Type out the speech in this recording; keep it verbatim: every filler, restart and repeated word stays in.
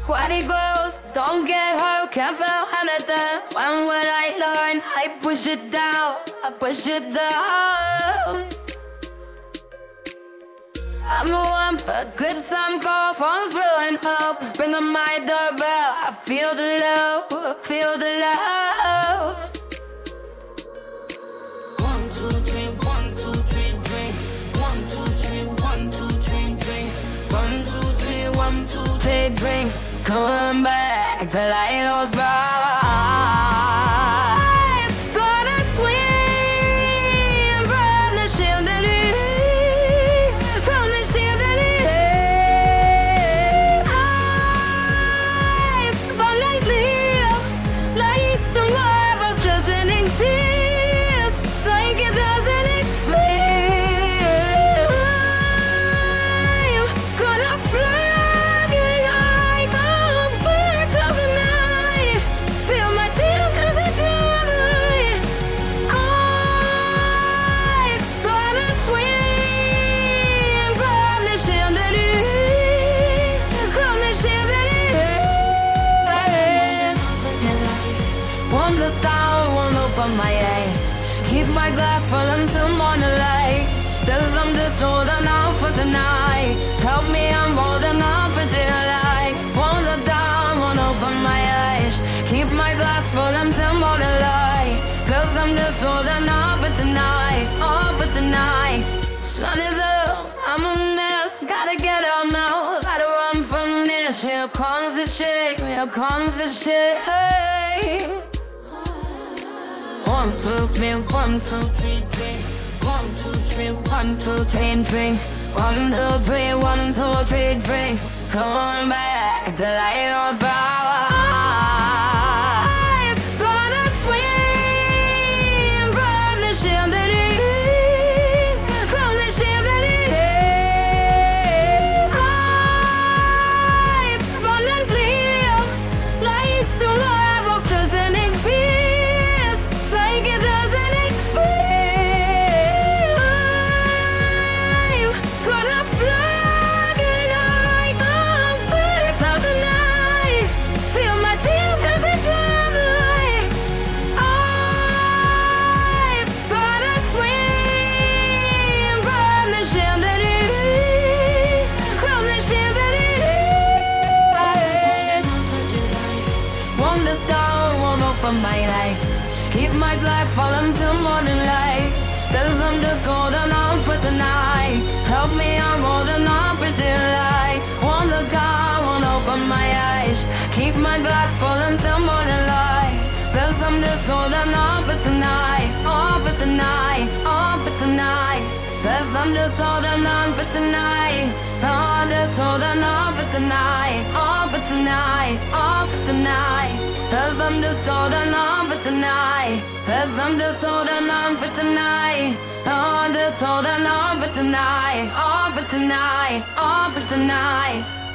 Quite goes, don't get hurt, can't feel anything. When will I learn? I push it down, I push it down. I'm the one for good time call, phone's blowing up. Ring on my doorbell, I feel the love, feel the love. One, two, three, one, two, three, drink. One, two, three, one, two, three, drink. One, two, three, one, two, three, drink. Coming back till I lost by. I've gotta swim from the chandelier, from the chandelier. I've fallen clear, like it's tomorrow, I'm just in tears, like it doesn't expire. I'm gonna fly. My eyes, keep my glass full until morning light. Cause I'm just holding on for tonight. Help me, I'm holding on for dear life. Won't look down, won't open my eyes. Keep my glass full until morning light. Cause I'm just holding on for tonight. Oh, for tonight. Sun is up, I'm a mess. Gotta get out now, gotta run from this. Here comes the shit, here comes the shit. Hey. One, two, three, one, two, three, drink. One, two, three, one, two, three, drink. One, two, three, one, two, three, drink. Coming back till I lost power. I've gotta swim from the chandelier, from the chandelier. I've fallen clear, like it's too low, I've just an fears, like it doesn't expire. I'm gonna fly like I'm good of the night. Feel my tears cause it's lovely. I've gotta swim from the chandelier, from the chandelier. Won't look down, won't open my eyes. Keep my glass full until morning light. Cause I'm just holding on for tonight. Help me, I'm holding on for dear life. Won't look out, won't open my eyes. Keep my glass full until morning light. Cause I'm just holding on for tonight. Oh, for tonight, oh, for tonight. Cause I'm just holding on for tonight. Oh, just holding on for tonight. Oh, for tonight, oh, for tonight. Cause I'm just holding on for tonight. Cause I'm just holding on for tonight. Oh, just holding on for tonight. Oh, for tonight, oh, for tonight.